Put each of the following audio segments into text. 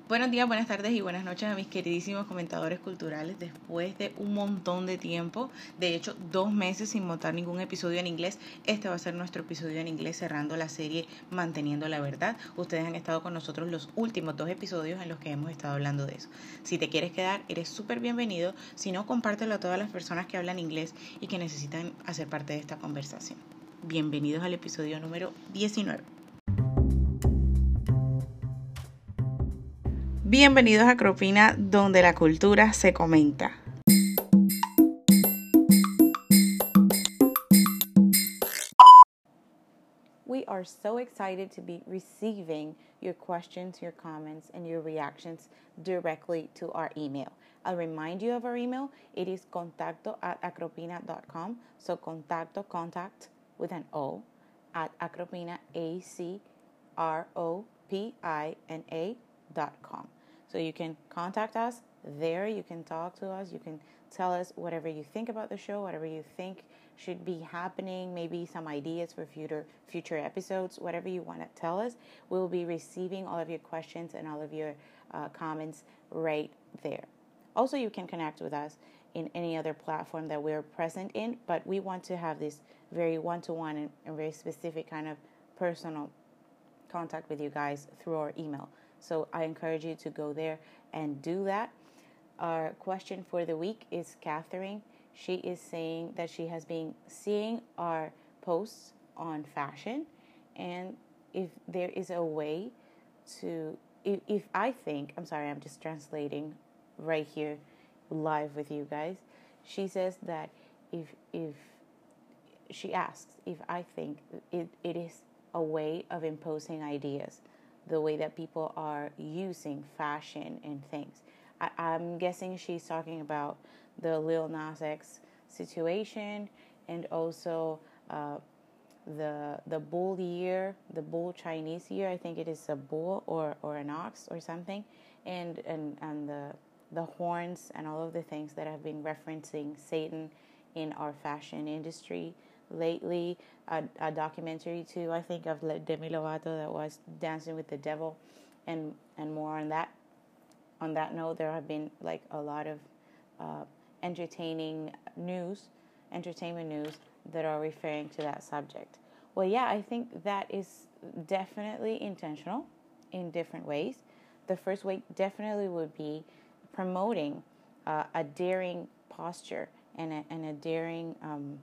Buenos días, buenas tardes y buenas noches a mis queridísimos comentadores culturales. Después de un montón de tiempo, de hecho 2 meses sin montar ningún episodio en inglés, este va a ser nuestro episodio en inglés cerrando la serie Manteniendo la Verdad. Ustedes han estado con nosotros los últimos 2 episodios en los que hemos estado hablando de eso. Si te quieres quedar, eres súper bienvenido. Si no, compártelo a todas las personas que hablan inglés y que necesitan hacer parte de esta conversación. Bienvenidos al episodio número 19. Bienvenidos a Cropina, donde la cultura se comenta. We are so excited to be receiving your questions, your comments, and your reactions directly to our email. I'll remind you of our email. It is contacto@acropina.com. So contact with an O at acropina, acropina.com. So you can contact us there. You can talk to us. You can tell us whatever you think about the show, whatever you think should be happening, maybe some ideas for future episodes, whatever you want to tell us. We'll be receiving all of your questions and all of your comments right there. Also, you can connect with us in any other platform that we're present in, but we want to have this very one-to-one and very specific kind of personal contact with you guys through our email. So I encourage you to go there and do that. Our question for the week is Catherine. She is saying that she has been seeing our posts on fashion, and if there is a way to, if I think, I'm sorry, I'm just translating right here live with you guys. She says that if she asks if I think it is a way of imposing ideas, the way that people are using fashion and things. I'm guessing she's talking about the Lil Nas X situation, and also the bull year, the bull Chinese year. I think it is a bull or an ox or something, and the horns and all of the things that have been referencing Satan in our fashion industry lately. A documentary too, I think, of Demi Lovato that was Dancing with the Devil, and more on that. On that note, there have been like a lot of entertainment news that are referring to that subject. Well, yeah, I think that is definitely intentional in different ways. The first way definitely would be promoting a daring posture and a daring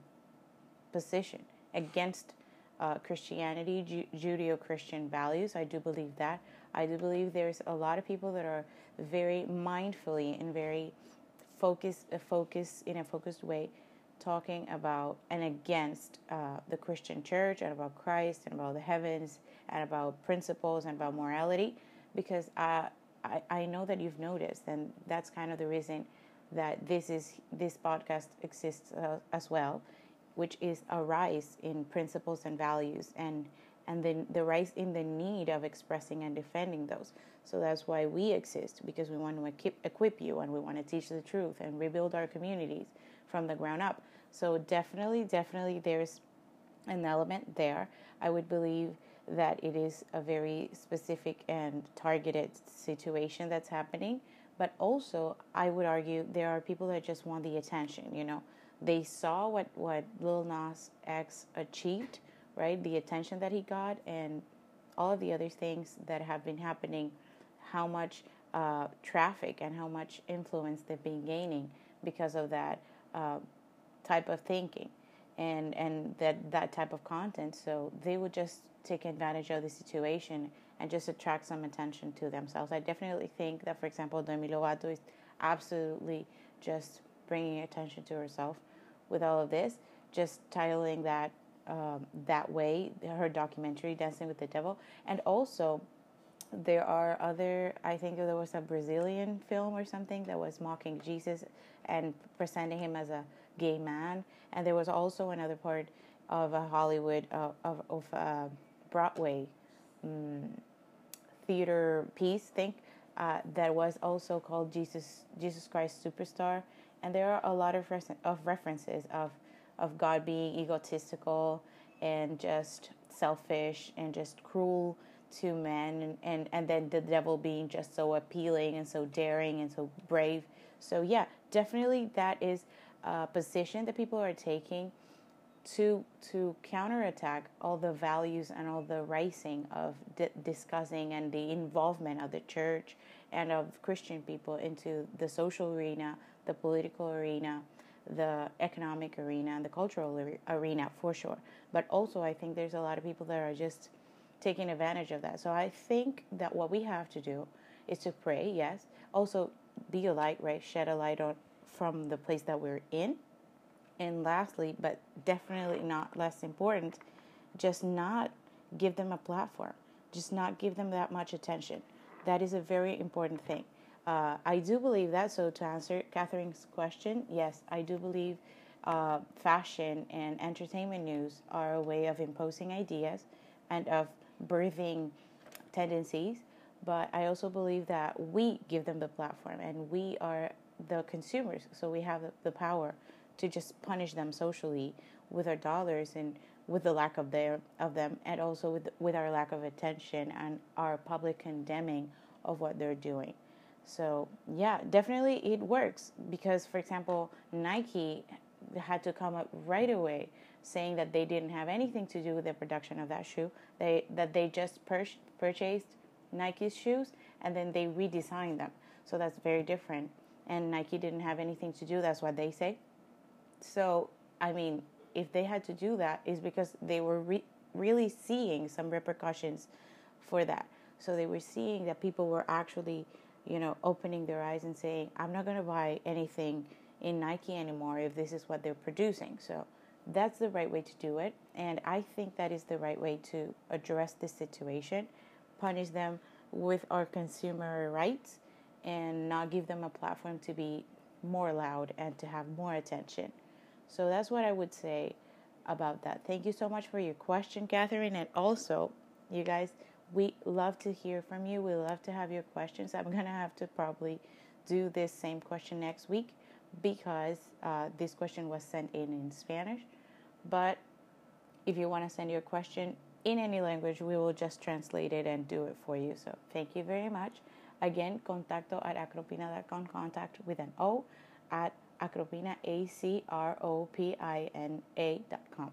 position against Christianity, Judeo-Christian values. I do believe that. I do believe there's a lot of people that are very mindfully and very focused in a focused way, talking about and against the Christian church and about Christ and about the heavens and about principles and about morality, because I know that you've noticed, and that's kind of the reason that this podcast exists as well, which is a rise in principles and values, and then the rise in the need of expressing and defending those. So that's why we exist, because we want to equip you, and we want to teach the truth and rebuild our communities from the ground up. So definitely there's an element there. I would believe that it is a very specific and targeted situation that's happening, but also I would argue there are people that just want the attention, They saw what Lil Nas X achieved, right? The attention that he got and all of the other things that have been happening, how much traffic and how much influence they've been gaining because of that type of thinking and that type of content. So they would just take advantage of the situation and just attract some attention to themselves. I definitely think that, for example, Demi Lovato is absolutely just bringing attention to herself with all of this, just titling that that way, her documentary, Dancing with the Devil. And also, there are other, I think there was a Brazilian film or something that was mocking Jesus and presenting him as a gay man. And there was also another part of a Hollywood, of Broadway theater piece, that was also called Jesus Christ Superstar. And there are a lot of references of God being egotistical and just selfish and just cruel to men, and then the devil being just so appealing and so daring and so brave. So yeah, definitely that is a position that people are taking to counterattack all the values and all the rising of discussing and the involvement of the church and of Christian people into the social arena, the political arena, the economic arena, and the cultural arena for sure. But also I think there's a lot of people that are just taking advantage of that. So I think that what we have to do is to pray, yes. Also be a light, right? Shed a light on from the place that we're in. And lastly, but definitely not less important, just not give them a platform. Just not give them that much attention. That is a very important thing. I do believe that. So to answer Catherine's question, yes, I do believe fashion and entertainment news are a way of imposing ideas and of birthing tendencies. But I also believe that we give them the platform and we are the consumers. So we have the power to just punish them socially with our dollars and with the lack of them, and also with our lack of attention and our public condemning of what they're doing. So yeah, definitely it works because, for example, Nike had to come up right away saying that they didn't have anything to do with the production of that shoe. They just purchased Nike's shoes and then they redesigned them. So that's very different. And Nike didn't have anything to do. That's what they say. So, I mean, if they had to do that, it's because they were really seeing some repercussions for that. So they were seeing that people were actually, opening their eyes and saying, I'm not going to buy anything in Nike anymore if this is what they're producing. So that's the right way to do it. And I think that is the right way to address this situation, punish them with our consumer rights and not give them a platform to be more loud and to have more attention. So that's what I would say about that. Thank you so much for your question, Catherine. And also, you guys, we love to hear from you. We love to have your questions. I'm going to have to probably do this same question next week because this question was sent in Spanish. But if you want to send your question in any language, we will just translate it and do it for you. So thank you very much. Again, contacto@acropina.com, contact with an O at Acropina, ACROPINA.com.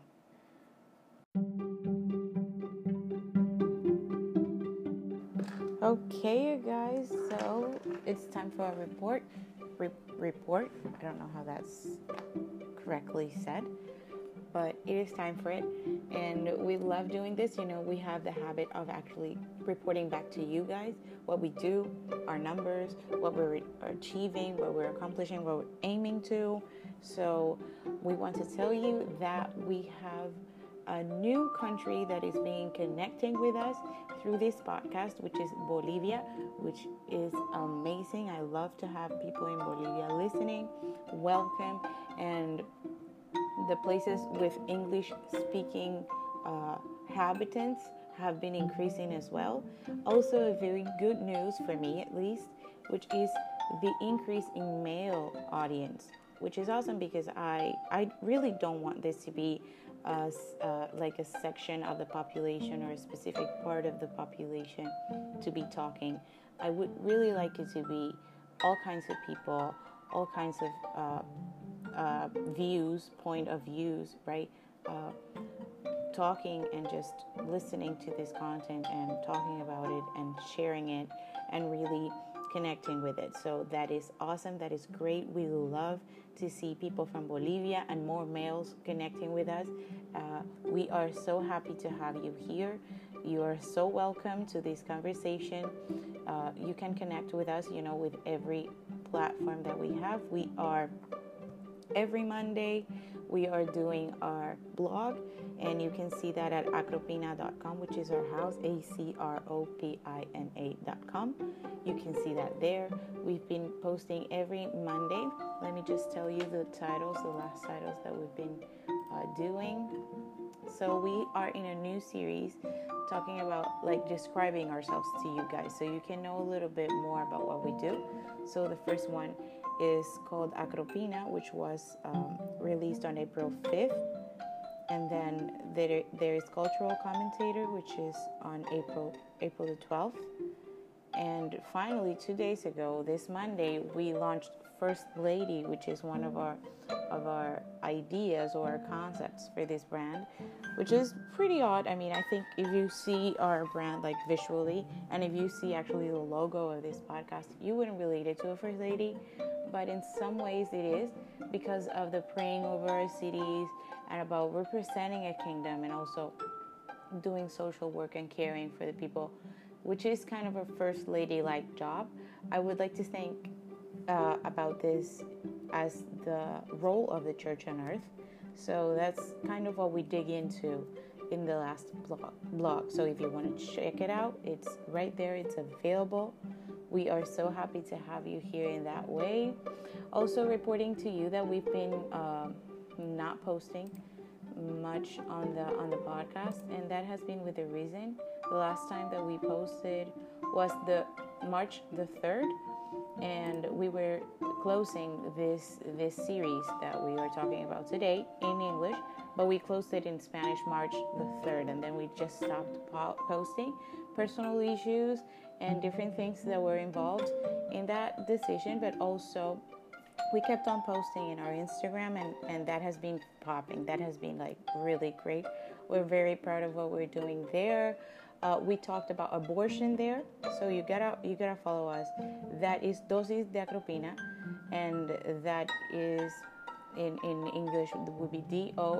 Okay, you guys, so it's time for a report. Report. I don't know how that's correctly said, but it is time for it. And we love doing this. We have the habit of actually reporting back to you guys what we do, our numbers, what we're achieving, what we're accomplishing, what we're aiming to. So we want to tell you that we have a new country that is connecting with us through this podcast, which is Bolivia, which is amazing. I love to have people in Bolivia listening. Welcome. And the places with English-speaking habitants have been increasing as well. Also, a very good news for me, at least, which is the increase in male audience, which is awesome because I really don't want this to be like a section of the population or a specific part of the population to be talking. I would really like it to be all kinds of people, all kinds of views, point of views, right? Talking and just listening to this content and talking about it and sharing it and really connecting with it. So that is awesome. That is great. We love to see people from Bolivia and more males connecting with us. We are so happy to have you here. You are so welcome to this conversation. You can connect with us, with every platform that we have. We are every Monday. We are doing our blog, and you can see that at acropina.com, which is our house, ACROPINA.com. You can see that there. We've been posting every Monday. Let me just tell you the last titles that we've been doing. So we are in a new series talking about describing ourselves to you guys so you can know a little bit more about what we do. So the first one is called Acropina, which was released on April 5th. and then there is Cultural Commentator, which is on April the 12th. And finally, 2 days ago, this Monday, we launched First Lady, which is one of our ideas or our concepts for this brand, which is pretty odd. I mean, I think if you see our brand like visually, and if you see actually the logo of this podcast, you wouldn't relate it to a First Lady, but in some ways it is, because of the praying over our cities and about representing a kingdom and also doing social work and caring for the people, which is kind of a First Lady-like job. I would like to think about this as the role of the church on earth. So that's kind of what we dig into in the last blog. So if you want to check it out, it's right there. It's available. We are so happy to have you here in that way. Also reporting to you that we've been not posting much on the podcast, and that has been with a reason. The last time that we posted was the March the 3rd, and we were closing this series that we are talking about today in English, but we closed it in Spanish March the 3rd, and then we just stopped posting personal issues and different things that were involved in that decision, but also we kept on posting in our Instagram, and that has been popping. That has been like really great. We're very proud of what we're doing there. We talked about abortion there, so you gotta follow us. That is Dosis de Acropina, and that is in English would be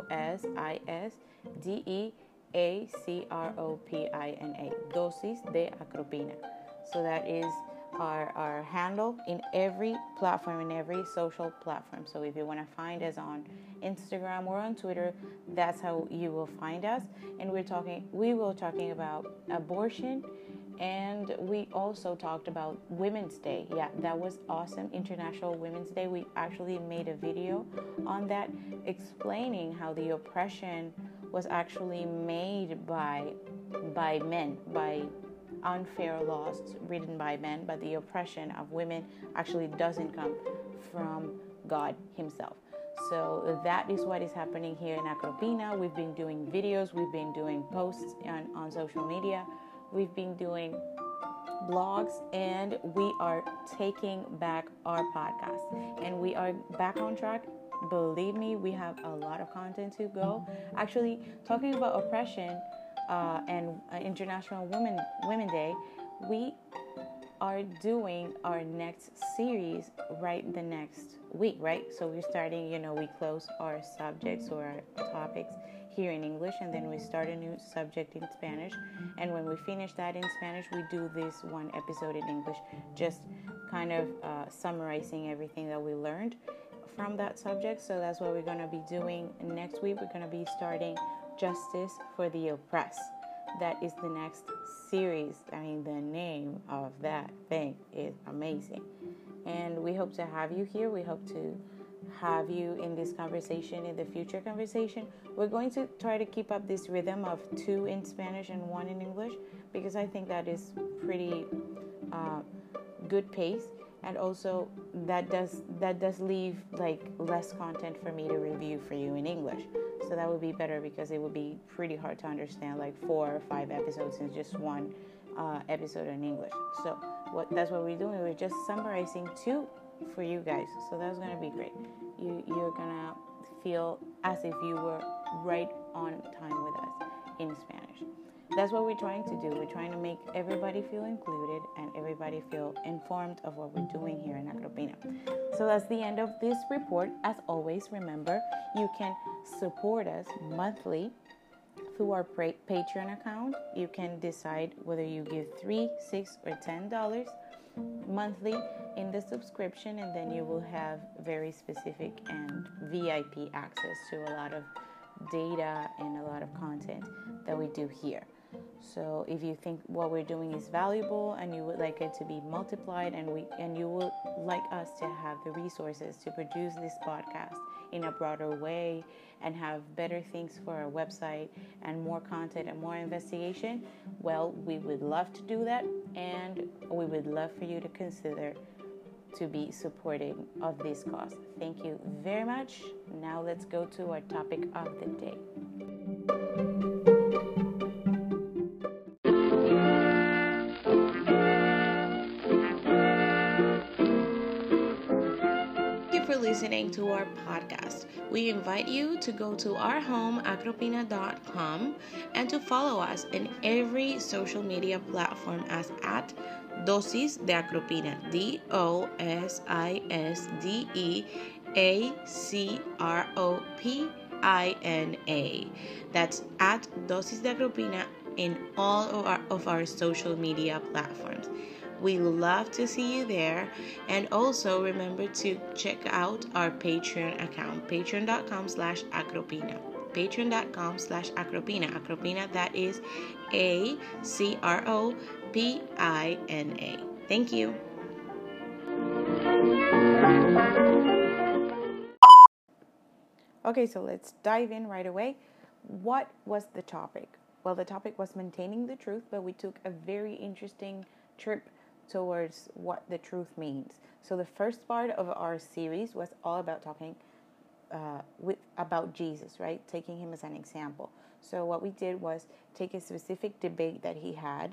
DOSISDEACROPINA, Dosis de Acropina. So that is our handle in every platform, in every social platform. So if you want to find us on Instagram or on Twitter, that's how you will find us. And we were talking about abortion, and we also talked about Women's Day. Yeah, that was awesome. International Women's Day. We actually made a video on that, explaining how the oppression was actually made by men, by unfair laws written by men, but the oppression of women actually doesn't come from God himself. So that is what is happening here in Acropina. We've been doing videos, we've been doing posts on social media, we've been doing blogs, and we are taking back our podcast, and we are back on track. Believe me, we have a lot of content to go. Actually, talking about oppression and International Women Day, we are doing our next series the next week, right? So we're starting, we close our subjects or our topics here in English, and then we start a new subject in Spanish. And when we finish that in Spanish, we do this one episode in English, just kind of summarizing everything that we learned from that subject. So that's what we're going to be doing next week. We're going to be starting Justice for the Oppressed. That is the next series. I mean, the name of that thing is amazing. And we hope to have you here. We hope to have you in this conversation, in the future conversation. We're going to try to keep up this rhythm of 2 in Spanish and 1 in English, because I think that is pretty good pace. And also that does leave like less content for me to review for you in English. So that would be better, because it would be pretty hard to understand like 4 or 5 episodes in just 1 episode in English. So that's what we're doing. We're just summarizing 2 for you guys. So that's going to be great. You're going to feel as if you were right on time with us in Spanish. That's what we're trying to do. We're trying to make everybody feel included and everybody feel informed of what we're doing here in Acropina. So that's the end of this report. As always, remember, you can support us monthly through our Patreon account. You can decide whether you give $3, $6, or $10 monthly in the subscription, and then you will have very specific and VIP access to a lot of data and a lot of content that we do here. So if you think what we're doing is valuable and you would like it to be multiplied, and you would like us to have the resources to produce this podcast in a broader way and have better things for our website and more content and more investigation, well, we would love to do that, and we would love for you to consider to be supporting of this cause. Thank you very much. Now let's go to our topic of the day. Listening to our podcast. We invite you to go to our home, acropina.com, and to follow us in every social media platform as at Dosis de Acropina, DOSISDEACROPINA. That's at Dosis de Acropina in all of our social media platforms. We love to see you there. And also remember to check out our Patreon account, patreon.com/acropina. Patreon.com/acropina. Acropina, that is ACROPINA. Thank you. Okay, so let's dive in right away. What was the topic? Well, the topic was maintaining the truth, but we took a very interesting trip towards what the truth means. So the first part of our series was all about talking about Jesus, right? Taking him as an example. So what we did was take a specific debate that he had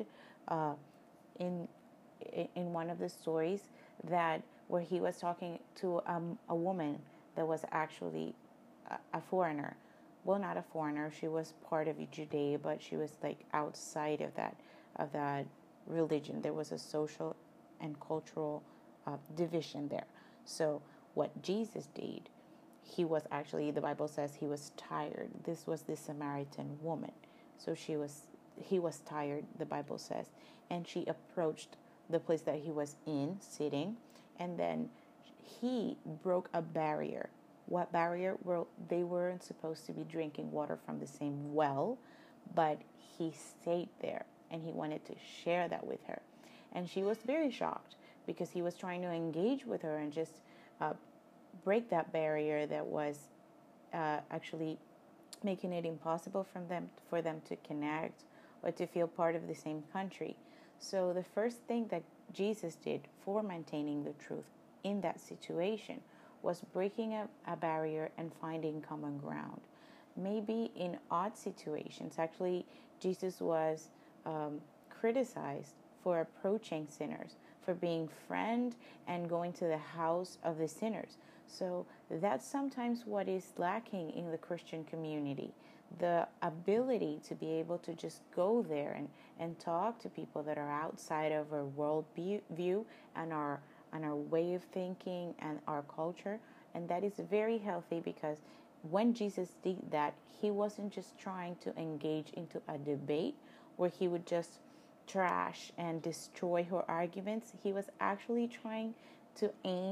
in one of the stories where he was talking to a woman that was actually a foreigner. Well, not a foreigner. She was part of Judea, but she was like outside of that religion. There was a social and cultural division there. So what Jesus did, he was actually, the Bible says he was tired. This was the Samaritan woman. So he was tired, the Bible says. And she approached the place that he was in, sitting, and then he broke a barrier. What barrier? Well, they weren't supposed to be drinking water from the same well, but he stayed there. And he wanted to share that with her. And she was very shocked because he was trying to engage with her and just break that barrier that was actually making it impossible for them to connect or to feel part of the same country. So the first thing that Jesus did for maintaining the truth in that situation was breaking a barrier and finding common ground. Maybe in odd situations, actually, Jesus was criticized for approaching sinners, for being friend and going to the house of the sinners. So that's sometimes what is lacking in the Christian community, the ability to be able to just go there and talk to people that are outside of our world view and our way of thinking and our culture. And that is very healthy, because when Jesus did that, he wasn't just trying to engage into a debate where he would just trash and destroy her arguments. He was actually trying to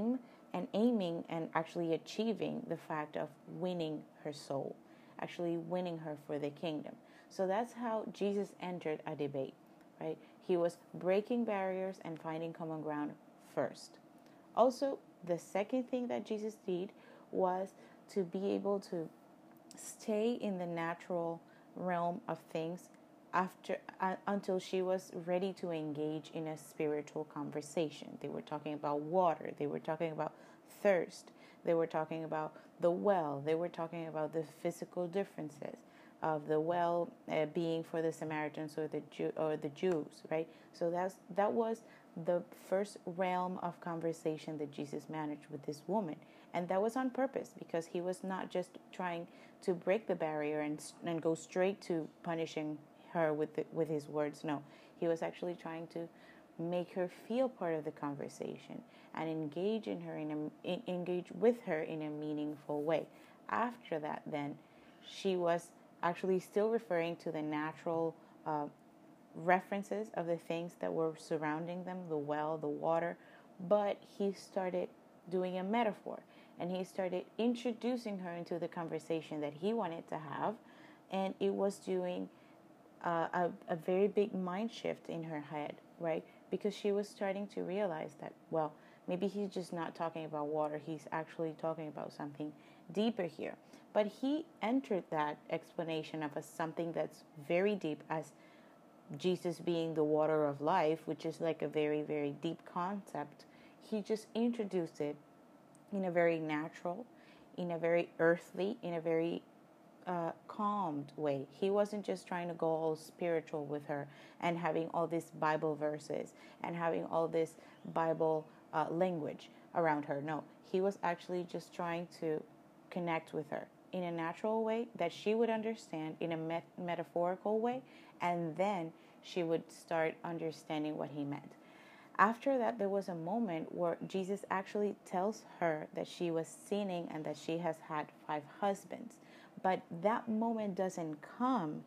aiming and actually achieving the fact of winning her soul, actually winning her for the kingdom. So that's how Jesus entered a debate, right? He was breaking barriers and finding common ground first. Also, the second thing that Jesus did was to be able to stay in the natural realm of things until she was ready to engage in a spiritual conversation. They were talking about water. They were talking about thirst. They were talking about the well. They were talking about the physical differences of the well being for the Samaritans or the Jews, right? So that was the first realm of conversation that Jesus managed with this woman. And that was on purpose, because he was not just trying to break the barrier and go straight to punishing her with his words. No, he was actually trying to make her feel part of the conversation and engage with her in a meaningful way. After that, then, she was actually still referring to the natural references of the things that were surrounding them, the well, the water, but he started doing a metaphor, and he started introducing her into the conversation that he wanted to have, and it was doing a very big mind shift in her head, right? Because she was starting to realize that, well, maybe he's just not talking about water, he's actually talking about something deeper here. But he entered that explanation of something that's very deep, as Jesus being the water of life, which is like a very, very deep concept. he just introduced it in a very natural, in a very earthly, in a very calmed way. He wasn't just trying to go all spiritual with her and having all these Bible verses and having all this Bible language around her. No, he was actually just trying to connect with her in a natural way that she would understand, in a metaphorical way, and then she would start understanding what he meant. After that, there was a moment where Jesus actually tells her that she was sinning and that she has had 5 husbands. But that moment doesn't come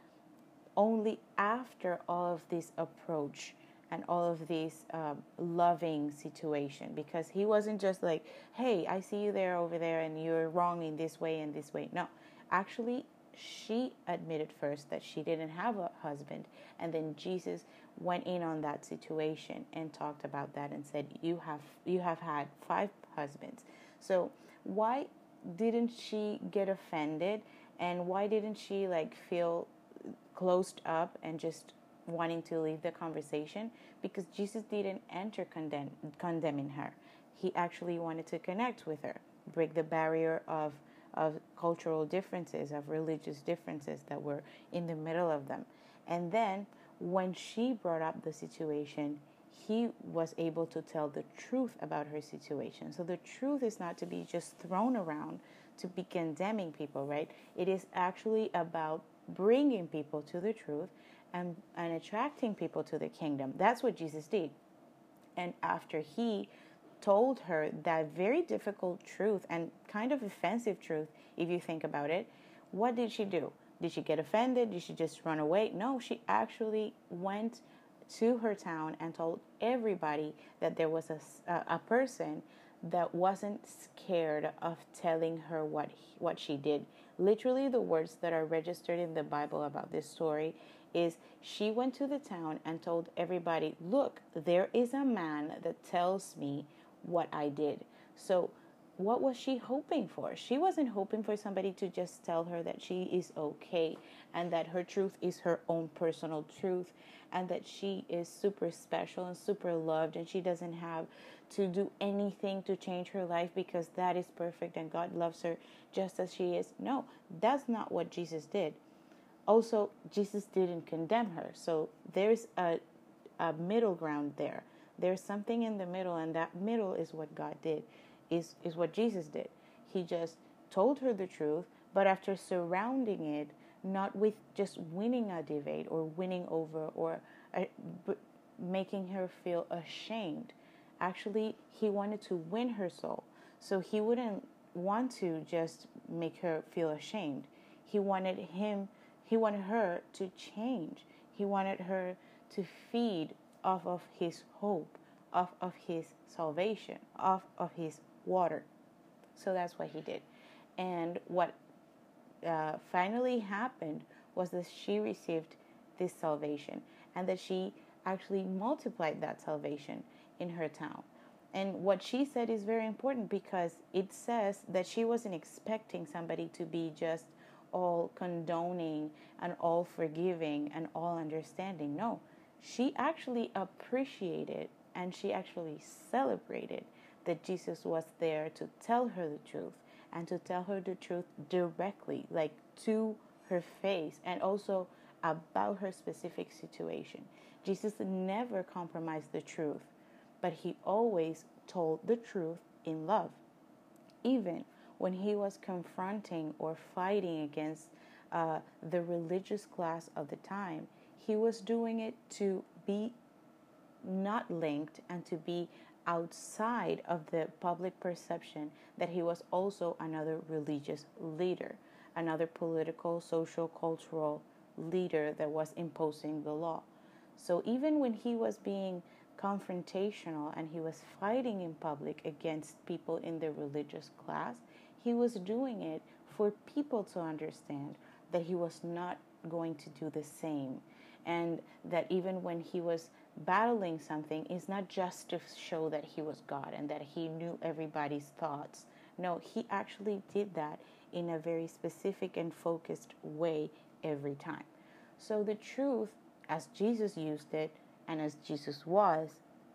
only after all of this approach and all of this loving situation, because he wasn't just like, hey, I see you there over there and you're wrong in this way and this way. No, actually, she admitted first that she didn't have a husband, and then Jesus went in on that situation and talked about that and said, you have had 5 husbands. So why didn't she get offended, and why didn't she feel closed up and just wanting to leave the conversation? Because Jesus didn't enter condemning her. He actually wanted to connect with her, break the barrier of cultural differences, of religious differences that were in the middle of them. And then when she brought up the situation, he was able to tell the truth about her situation. So the truth is not to be just thrown around to be condemning people, right? It is actually about bringing people to the truth and attracting people to the kingdom. That's what Jesus did. And after he told her that very difficult truth and kind of offensive truth, if you think about it, what did she do? Did she get offended? Did she just run away? No, she actually went to her town and told everybody that there was a person that wasn't scared of telling her what she did. Literally, the words that are registered in the Bible about this story is, she went to the town and told everybody, look, there is a man that tells me what I did. So what was she hoping for? She wasn't hoping for somebody to just tell her that she is okay and that her truth is her own personal truth and that she is super special and super loved and she doesn't have to do anything to change her life because that is perfect and God loves her just as she is. No, that's not what Jesus did. Also, Jesus didn't condemn her. So there's a middle ground there. There's something in the middle, and that middle is what God did, is what Jesus did. He just told her the truth, but after surrounding it, not with just winning a debate or winning over or making her feel ashamed. Actually, he wanted to win her soul. So he wouldn't want to just make her feel ashamed. He wanted her to change. He wanted her to feed off of his hope, off of his salvation, off of his water. So that's what he did. And what finally happened was that she received this salvation and that she actually multiplied that salvation in her town. And what she said is very important because it says that she wasn't expecting somebody to be just all condoning and all forgiving and all understanding. No, she actually appreciated and she actually celebrated that Jesus was there to tell her the truth and to tell her the truth directly, like to her face, and also about her specific situation. Jesus never compromised the truth, but he always told the truth in love. Even when he was confronting or fighting against the religious class of the time, he was doing it to be not linked and to be outside of the public perception that he was also another religious leader, another political, social, cultural leader that was imposing the law. So even when he was being confrontational and he was fighting in public against people in the religious class, he was doing it for people to understand that he was not going to do the same. And that even when he was battling something, it's not just to show that he was God and that he knew everybody's thoughts. No, he actually did that in a very specific and focused way every time. So the truth, as Jesus used it and as Jesus was,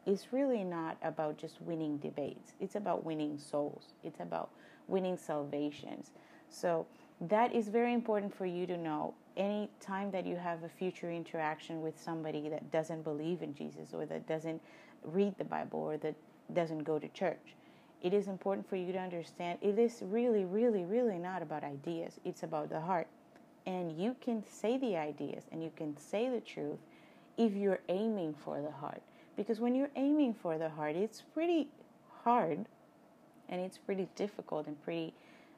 is really not about just winning debates. It's about winning souls. It's about winning salvations. So that is very important for you to know. Any time that you have a future interaction with somebody that doesn't believe in Jesus, or that doesn't read the Bible, or that doesn't go to church, it is important for you to understand it is really, really, really not about ideas. It's about the heart. And you can say the ideas and you can say the truth if you're aiming for the heart. Because when you're aiming for the heart, it's pretty hard and it's pretty difficult and pretty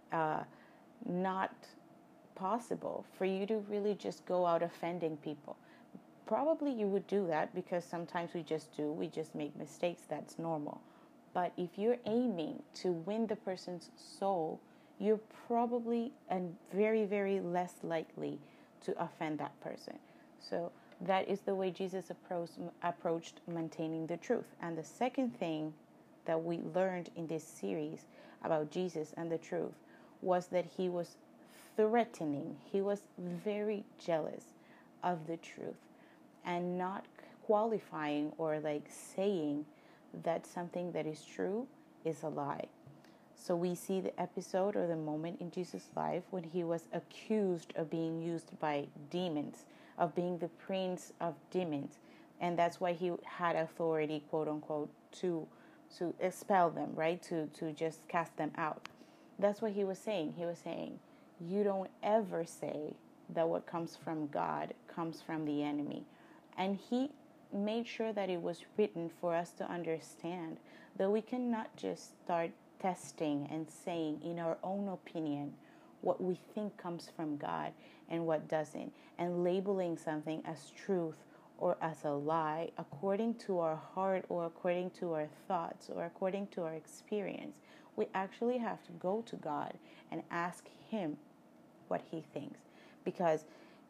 not possible for you to really just go out offending people. Probably you would do that because sometimes we just make mistakes. That's normal. But if you're aiming to win the person's soul, you're probably and very, very less likely to offend that person. So that is the way Jesus approached maintaining the truth. And the second thing that we learned in this series about Jesus and the truth was that he was threatening. He was very jealous of the truth and not qualifying or like saying that something that is true is a lie. So we see the episode or the moment in Jesus' life when he was accused of being used by demons, of being the prince of demons. And that's why he had authority, quote unquote, to expel them, right? To just cast them out. That's what he was saying. He was saying, you don't ever say that what comes from God comes from the enemy. And he made sure that it was written for us to understand that we cannot just start testing and saying in our own opinion what we think comes from God and what doesn't, and labeling something as truth or as a lie according to our heart or according to our thoughts or according to our experience. We actually have to go to God and ask him what he thinks, because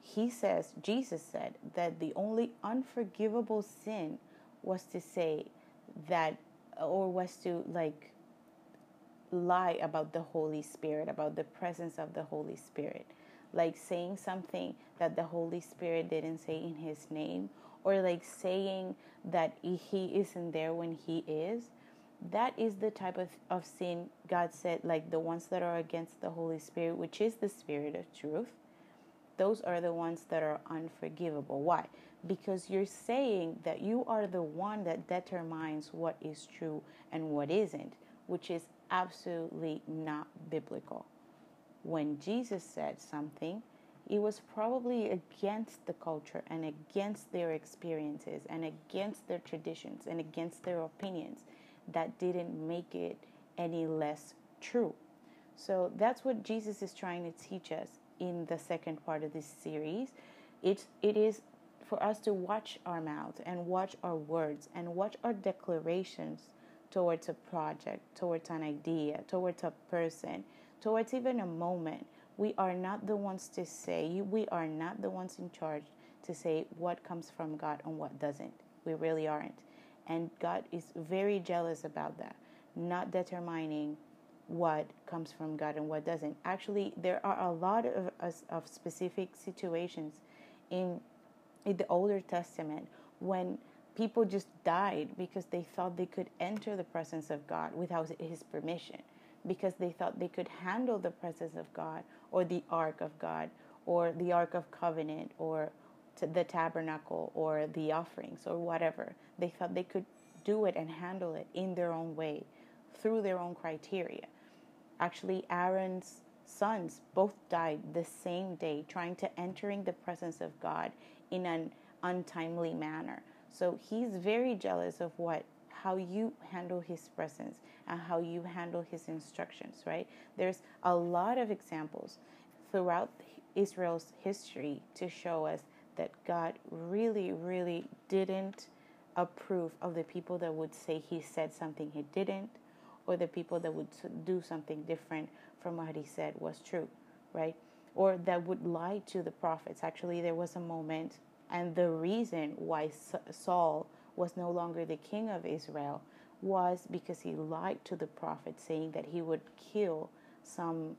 Jesus said that the only unforgivable sin was to say that, or was to like lie about the Holy Spirit, about the presence of the Holy Spirit, like saying something that the Holy Spirit didn't say in his name, or like saying that he isn't there when he is. That is the type of sin God said, like the ones that are against the Holy Spirit, which is the Spirit of truth. Those are the ones that are unforgivable. Why? Because you're saying that you are the one that determines what is true and what isn't, which is absolutely not biblical. When Jesus said something, it was probably against the culture and against their experiences and against their traditions and against their opinions. That didn't make it any less true. So that's what Jesus is trying to teach us in the second part of this series. It is for us to watch our mouth and watch our words and watch our declarations towards a project, towards an idea, towards a person, towards even a moment. We are not the ones to say, we are not the ones in charge to say what comes from God and what doesn't. We really aren't. And God is very jealous about that, not determining what comes from God and what doesn't. Actually, there are a lot of specific situations in the Older Testament when people just died because they thought they could enter the presence of God without his permission, because they thought they could handle the presence of God or the Ark of God or the Ark of Covenant or the tabernacle or the offerings or whatever. They thought they could do it and handle it in their own way, through their own criteria. Actually, Aaron's sons both died the same day trying to entering the presence of God in an untimely manner. So he's very jealous of how you handle his presence and how you handle his instructions, right? There's a lot of examples throughout Israel's history to show us that God really, really didn't approve of the people that would say he said something he didn't, or the people that would do something different from what he said was true, right? Or that would lie to the prophets. Actually, there was a moment, and the reason why Saul was no longer the king of Israel was because he lied to the prophet, saying that he would kill some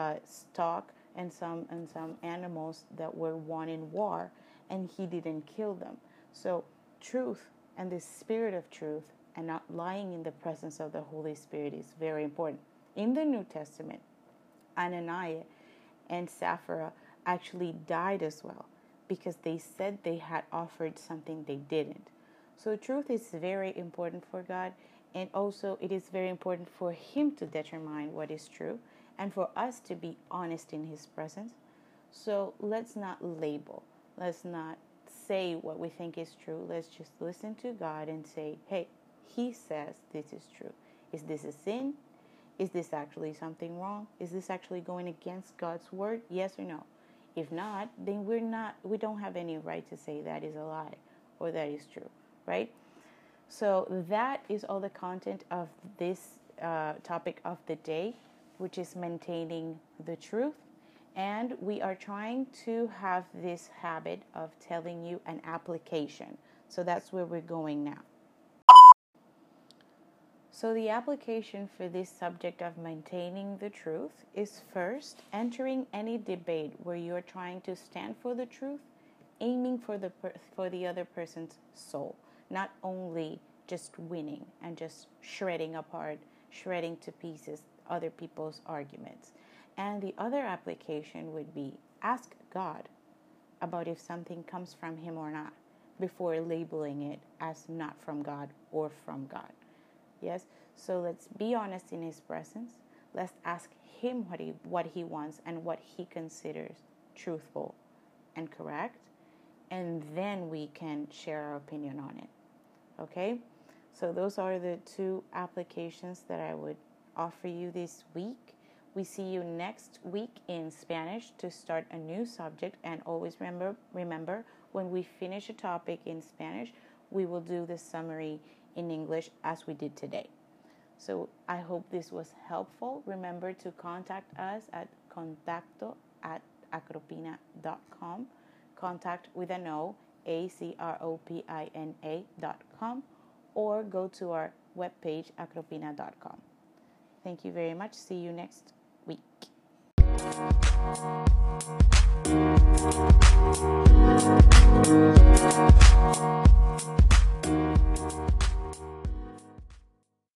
stock and some animals that were won in war, and he didn't kill them. So truth and the spirit of truth, and not lying in the presence of the Holy Spirit is very important. In the New Testament, Ananias and Sapphira actually died as well because they said they had offered something they didn't. So truth is very important for God, and also it is very important for Him to determine what is true and for us to be honest in His presence. So let's not label. Let's not say what we think is true. Let's just listen to God and say, hey, He says this is true. Is this a sin? Is this actually something wrong? Is this actually going against God's word? Yes or no? If not, then we don't have any right to say that is a lie or that is true, right? So that is all the content of this topic of the day, which is maintaining the truth. And we are trying to have this habit of telling you an application. So that's where we're going now. So the application for this subject of maintaining the truth is first, entering any debate where you're trying to stand for the truth, aiming for the other person's soul, not only just winning and just shredding apart, shredding to pieces other people's arguments. And the other application would be ask God about if something comes from Him or not before labeling it as not from God or from God. Yes, so let's be honest in His presence. Let's ask Him what He wants and what He considers truthful and correct. And then we can share our opinion on it. Okay? So those are the two applications that I would offer you this week. We see you next week in Spanish to start a new subject. And always remember, when we finish a topic in Spanish, we will do the summary in English as we did today. So I hope this was helpful. Remember to contact us at contacto@acropina.com. Contact with an O, acropina.com, or go to our webpage, acropina.com. Thank you very much. See you next week.